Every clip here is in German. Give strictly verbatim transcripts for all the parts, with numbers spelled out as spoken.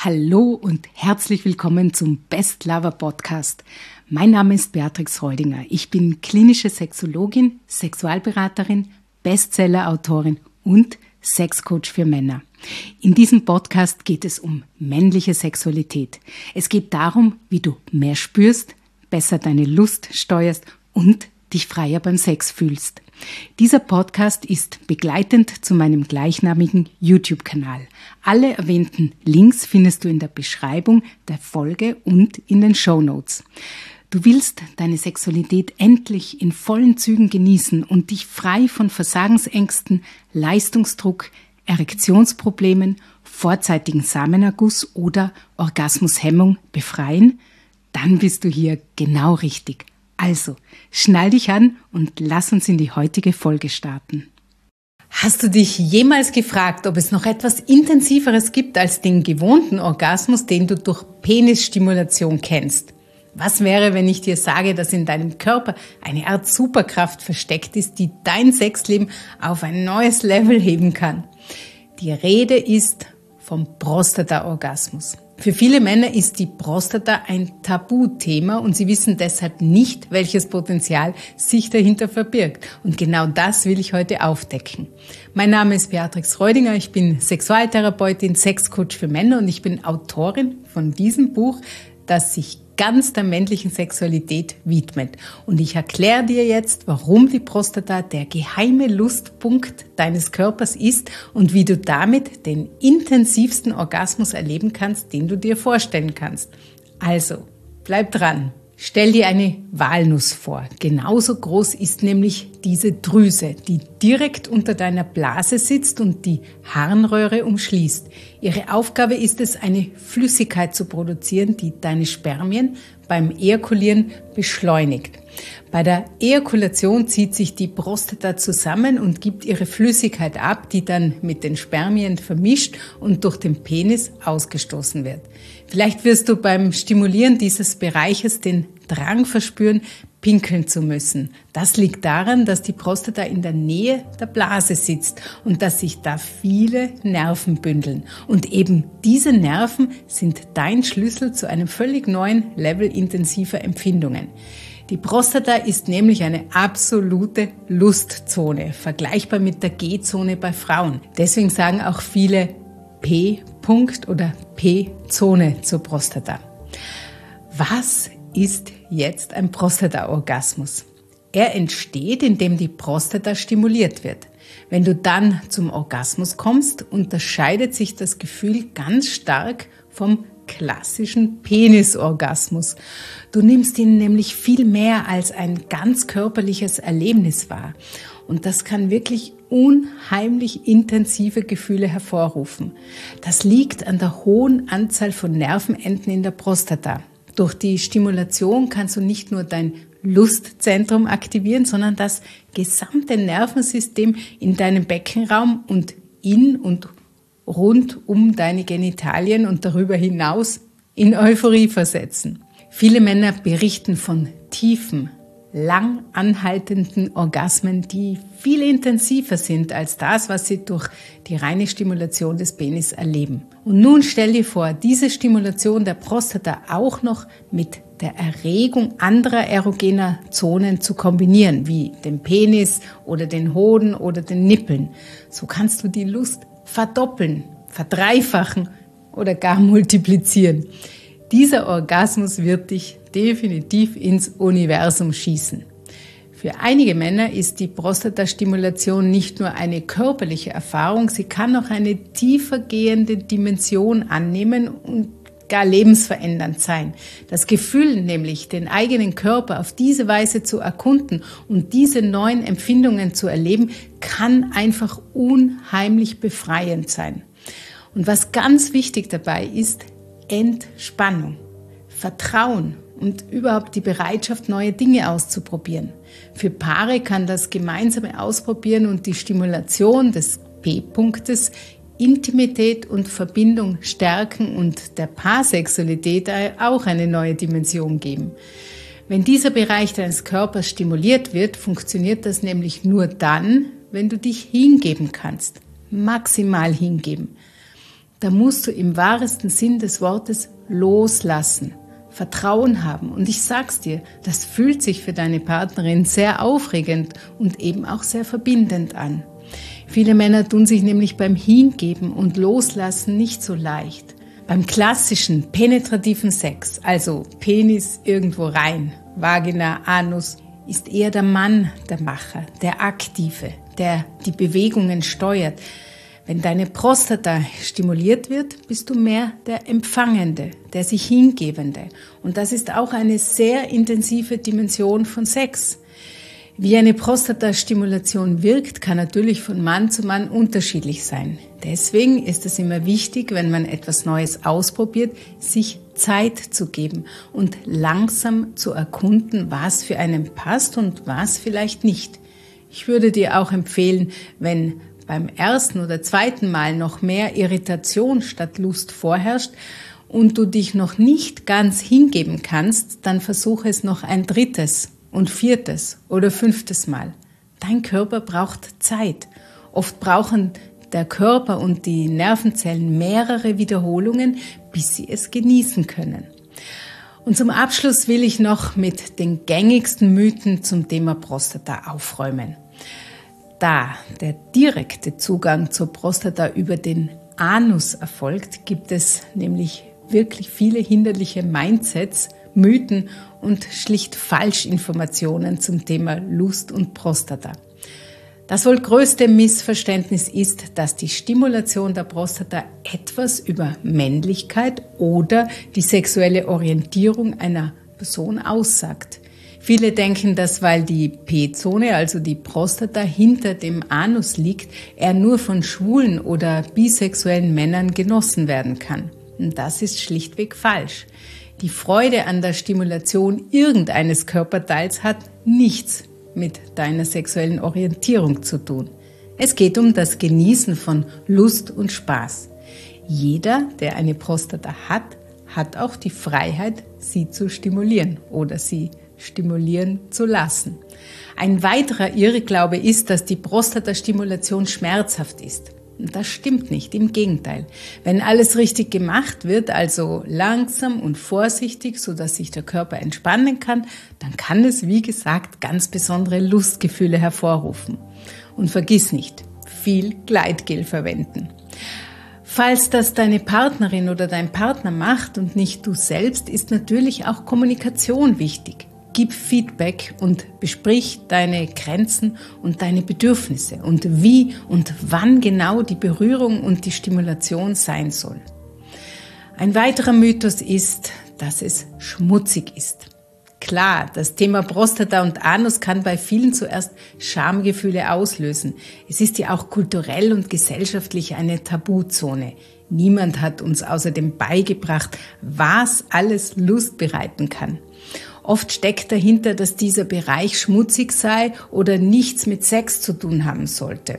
Hallo und herzlich willkommen zum Best Lover Podcast. Mein Name ist Beatrix Reudinger. Ich bin klinische Sexologin, Sexualberaterin, Bestseller-Autorin und Sexcoach für Männer. In diesem Podcast geht es um männliche Sexualität. Es geht darum, wie du mehr spürst, besser deine Lust steuerst und dich freier beim Sex fühlst. Dieser Podcast ist begleitend zu meinem gleichnamigen YouTube-Kanal. Alle erwähnten Links findest du in der Beschreibung der Folge und in den Shownotes. Du willst deine Sexualität endlich in vollen Zügen genießen und dich frei von Versagensängsten, Leistungsdruck, Erektionsproblemen, vorzeitigen Samenerguss oder Orgasmushemmung befreien? Dann bist du hier genau richtig. Also, schnall dich an und lass uns in die heutige Folge starten. Hast du dich jemals gefragt, ob es noch etwas Intensiveres gibt als den gewohnten Orgasmus, den du durch Penisstimulation kennst? Was wäre, wenn ich dir sage, dass in deinem Körper eine Art Superkraft versteckt ist, die dein Sexleben auf ein neues Level heben kann? Die Rede ist vom Prostata-Orgasmus. Für viele Männer ist die Prostata ein Tabuthema und sie wissen deshalb nicht, welches Potenzial sich dahinter verbirgt. Und genau das will ich heute aufdecken. Mein Name ist Beatrix Reudinger, ich bin Sexualtherapeutin, Sexcoach für Männer und ich bin Autorin von diesem Buch, das sich ganz der männlichen Sexualität widmet. Und ich erkläre dir jetzt, warum die Prostata der geheime Lustpunkt deines Körpers ist und wie du damit den intensivsten Orgasmus erleben kannst, den du dir vorstellen kannst. Also, bleib dran. Stell dir eine Walnuss vor. Genauso groß ist nämlich diese Drüse, die direkt unter deiner Blase sitzt und die Harnröhre umschließt. Ihre Aufgabe ist es, eine Flüssigkeit zu produzieren, die deine Spermien beim Ejakulieren beschleunigt. Bei der Ejakulation zieht sich die Prostata zusammen und gibt ihre Flüssigkeit ab, die dann mit den Spermien vermischt und durch den Penis ausgestoßen wird. Vielleicht wirst du beim Stimulieren dieses Bereiches den Drang verspüren, pinkeln zu müssen. Das liegt daran, dass die Prostata in der Nähe der Blase sitzt und dass sich da viele Nerven bündeln. Und eben diese Nerven sind dein Schlüssel zu einem völlig neuen Level intensiver Empfindungen. Die Prostata ist nämlich eine absolute Lustzone, vergleichbar mit der G-Zone bei Frauen. Deswegen sagen auch viele P-Punkt oder P-Zone zur Prostata. Was ist jetzt ein Prostata-Orgasmus? Er entsteht, indem die Prostata stimuliert wird. Wenn du dann zum Orgasmus kommst, unterscheidet sich das Gefühl ganz stark vom klassischen Penisorgasmus. Du nimmst ihn nämlich viel mehr als ein ganz körperliches Erlebnis wahr. Und das kann wirklich unheimlich intensive Gefühle hervorrufen. Das liegt an der hohen Anzahl von Nervenenden in der Prostata. Durch die Stimulation kannst du nicht nur dein Lustzentrum aktivieren, sondern das gesamte Nervensystem in deinem Beckenraum und in und rund um deine Genitalien und darüber hinaus in Euphorie versetzen. Viele Männer berichten von tiefen, lang anhaltenden Orgasmen, die viel intensiver sind als das, was sie durch die reine Stimulation des Penis erleben. Und nun stell dir vor, diese Stimulation der Prostata auch noch mit der Erregung anderer erogener Zonen zu kombinieren, wie dem Penis oder den Hoden oder den Nippeln. So kannst du die Lust verdoppeln, verdreifachen oder gar multiplizieren. Dieser Orgasmus wird dich definitiv ins Universum schießen. Für einige Männer ist die Prostatastimulation nicht nur eine körperliche Erfahrung, sie kann auch eine tiefergehende Dimension annehmen und gar lebensverändernd sein. Das Gefühl nämlich, den eigenen Körper auf diese Weise zu erkunden und diese neuen Empfindungen zu erleben, kann einfach unheimlich befreiend sein. Und was ganz wichtig dabei ist, Entspannung, Vertrauen und überhaupt die Bereitschaft, neue Dinge auszuprobieren. Für Paare kann das gemeinsame Ausprobieren und die Stimulation des P-Punktes Intimität und Verbindung stärken und der Paarsexualität auch eine neue Dimension geben. Wenn dieser Bereich deines Körpers stimuliert wird, funktioniert das nämlich nur dann, wenn du dich hingeben kannst. Maximal hingeben. da musst du im wahrsten Sinn des Wortes loslassen, Vertrauen haben. Und ich sag's dir, das fühlt sich für deine Partnerin sehr aufregend und eben auch sehr verbindend an. Viele Männer tun sich nämlich beim Hingeben und Loslassen nicht so leicht. Beim klassischen penetrativen Sex, also Penis irgendwo rein, Vagina, Anus, ist eher der Mann der Macher, der Aktive, der die Bewegungen steuert. Wenn deine Prostata stimuliert wird, bist du mehr der Empfangende, der sich Hingebende. Und das ist auch eine sehr intensive Dimension von Sex. Wie eine Prostatastimulation wirkt, kann natürlich von Mann zu Mann unterschiedlich sein. Deswegen ist es immer wichtig, wenn man etwas Neues ausprobiert, sich Zeit zu geben und langsam zu erkunden, was für einen passt und was vielleicht nicht. Ich würde dir auch empfehlen, wenn beim ersten oder zweiten Mal noch mehr Irritation statt Lust vorherrscht und du dich noch nicht ganz hingeben kannst, dann versuche es noch ein drittes und viertes oder fünftes Mal. Dein Körper braucht Zeit. Oft brauchen der Körper und die Nervenzellen mehrere Wiederholungen, bis sie es genießen können. Und zum Abschluss will ich noch mit den gängigsten Mythen zum Thema Prostata aufräumen. Da der direkte Zugang zur Prostata über den Anus erfolgt, gibt es nämlich wirklich viele hinderliche Mindsets, Mythen und schlicht Falschinformationen zum Thema Lust und Prostata. Das wohl größte Missverständnis ist, dass die Stimulation der Prostata etwas über Männlichkeit oder die sexuelle Orientierung einer Person aussagt. Viele denken, dass weil die P-Zone, also die Prostata, hinter dem Anus liegt, er nur von schwulen oder bisexuellen Männern genossen werden kann. Und das ist schlichtweg falsch. Die Freude an der Stimulation irgendeines Körperteils hat nichts mit deiner sexuellen Orientierung zu tun. Es geht um das Genießen von Lust und Spaß. Jeder, der eine Prostata hat, hat auch die Freiheit, sie zu stimulieren oder sie stimulieren zu lassen. Ein weiterer Irrglaube ist, dass die Prostatastimulation schmerzhaft ist. Und das stimmt nicht, im Gegenteil. Wenn alles richtig gemacht wird, also langsam und vorsichtig, sodass sich der Körper entspannen kann, dann kann es, wie gesagt, ganz besondere Lustgefühle hervorrufen. Und vergiss nicht, viel Gleitgel verwenden. Falls das deine Partnerin oder dein Partner macht und nicht du selbst, ist natürlich auch Kommunikation wichtig. Gib Feedback und besprich deine Grenzen und deine Bedürfnisse und wie und wann genau die Berührung und die Stimulation sein soll. Ein weiterer Mythos ist, dass es schmutzig ist. Klar, das Thema Prostata und Anus kann bei vielen zuerst Schamgefühle auslösen. Es ist ja auch kulturell und gesellschaftlich eine Tabuzone. Niemand hat uns außerdem beigebracht, was alles Lust bereiten kann. Oft steckt dahinter, dass dieser Bereich schmutzig sei oder nichts mit Sex zu tun haben sollte.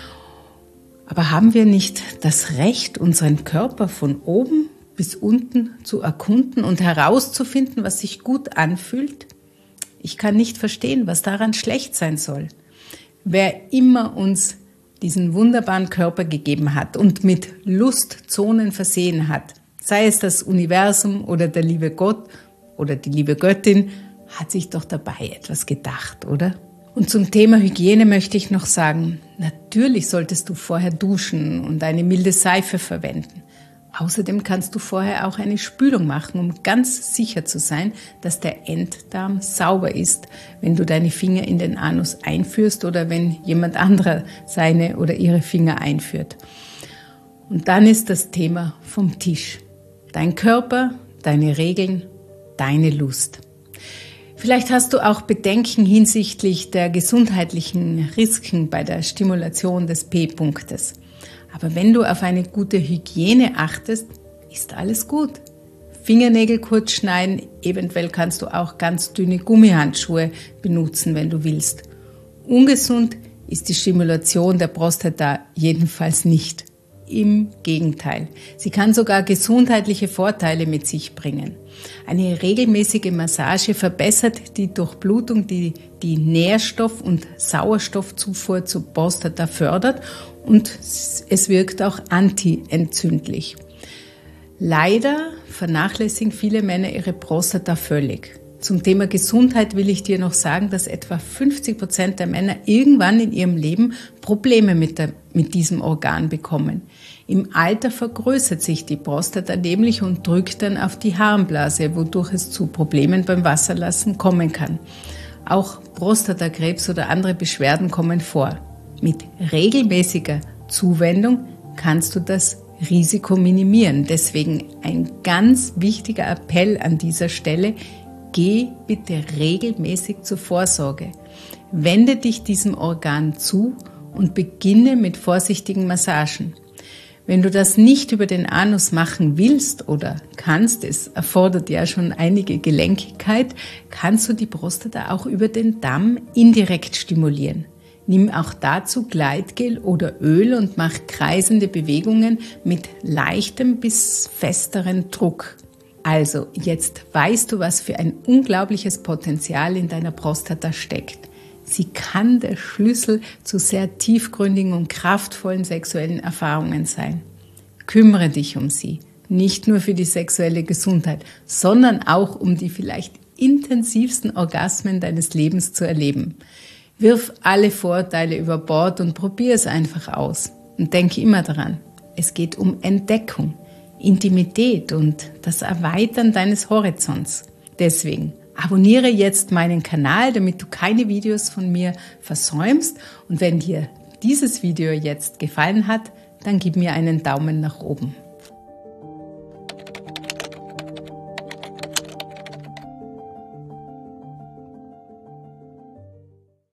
Aber haben wir nicht das Recht, unseren Körper von oben bis unten zu erkunden und herauszufinden, was sich gut anfühlt? Ich kann nicht verstehen, was daran schlecht sein soll. Wer immer uns diesen wunderbaren Körper gegeben hat und mit Lustzonen versehen hat, sei es das Universum oder der liebe Gott oder die liebe Göttin, hat sich doch dabei etwas gedacht, oder? Und zum Thema Hygiene möchte ich noch sagen, natürlich solltest du vorher duschen und eine milde Seife verwenden. Außerdem kannst du vorher auch eine Spülung machen, um ganz sicher zu sein, dass der Enddarm sauber ist, wenn du deine Finger in den Anus einführst oder wenn jemand anderer seine oder ihre Finger einführt. Und dann ist das Thema vom Tisch. Dein Körper, deine Regeln, deine Lust. Vielleicht hast du auch Bedenken hinsichtlich der gesundheitlichen Risiken bei der Stimulation des P-Punktes. Aber wenn du auf eine gute Hygiene achtest, ist alles gut. Fingernägel kurz schneiden, eventuell kannst du auch ganz dünne Gummihandschuhe benutzen, wenn du willst. Ungesund ist die Stimulation der Prostata jedenfalls nicht. Im Gegenteil, sie kann sogar gesundheitliche Vorteile mit sich bringen. Eine regelmäßige Massage verbessert die Durchblutung, die die Nährstoff- und Sauerstoffzufuhr zur Prostata fördert und es wirkt auch antientzündlich. Leider vernachlässigen viele Männer ihre Prostata völlig. Zum Thema Gesundheit will ich dir noch sagen, dass etwa fünfzig Prozent der Männer irgendwann in ihrem Leben Probleme mit, der, mit diesem Organ bekommen. Im Alter vergrößert sich die Prostata nämlich und drückt dann auf die Harnblase, wodurch es zu Problemen beim Wasserlassen kommen kann. Auch Prostatakrebs oder andere Beschwerden kommen vor. Mit regelmäßiger Zuwendung kannst du das Risiko minimieren. Deswegen ein ganz wichtiger Appell an dieser Stelle: Geh bitte regelmäßig zur Vorsorge. Wende dich diesem Organ zu und beginne mit vorsichtigen Massagen. Wenn du das nicht über den Anus machen willst oder kannst, es erfordert ja schon einige Gelenkigkeit, kannst du die Prostata auch über den Damm indirekt stimulieren. Nimm auch dazu Gleitgel oder Öl und mach kreisende Bewegungen mit leichtem bis festeren Druck. Also, jetzt weißt du, was für ein unglaubliches Potenzial in deiner Prostata steckt. Sie kann der Schlüssel zu sehr tiefgründigen und kraftvollen sexuellen Erfahrungen sein. Kümmere dich um sie, nicht nur für die sexuelle Gesundheit, sondern auch um die vielleicht intensivsten Orgasmen deines Lebens zu erleben. Wirf alle Vorurteile über Bord und probier es einfach aus. Und denke immer daran, es geht um Entdeckung, Intimität und das Erweitern deines Horizonts. Deswegen abonniere jetzt meinen Kanal, damit du keine Videos von mir versäumst. Und wenn dir dieses Video jetzt gefallen hat, dann gib mir einen Daumen nach oben.